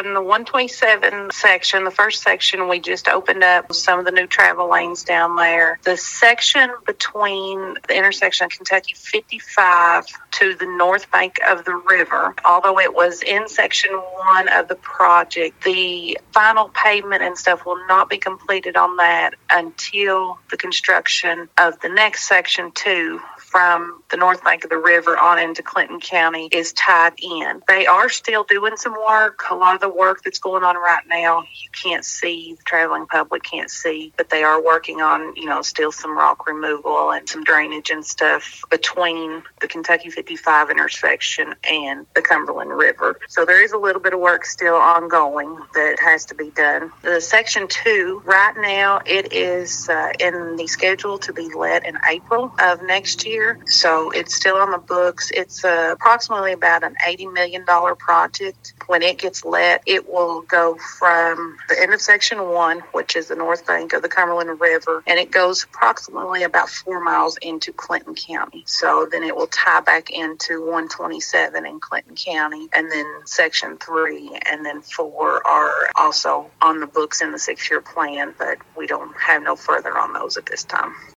on the 127 section, the first section, we just opened up some of the new travel lanes down there. The section between the intersection of Kentucky 55 to the north bank of the river, although it was in section 1 of the project, the final pavement and stuff will not be completed on that until the construction of the next section 2 from the north bank of the river on into Clinton County is tied in. They are still doing some work. A lot of the work that's going on right now, you can't see, the traveling public can't see, but they are working on, still some rock removal and some drainage and stuff between the Kentucky 55 intersection and the Cumberland River. So there is a little bit of work still ongoing that has to be done. The section 2, right now, it is in the schedule to be let in April of next year. So it's still on the books. It's approximately about an $80 million project. When it gets let, it will go from the end of section 1, which is the north bank of the Cumberland River, and it goes approximately about 4 miles into Clinton County. So then it will tie back into 127 in Clinton County, and then section 3 and then 4 are also on the books in the 6-year plan, but we don't have no further on those at this time.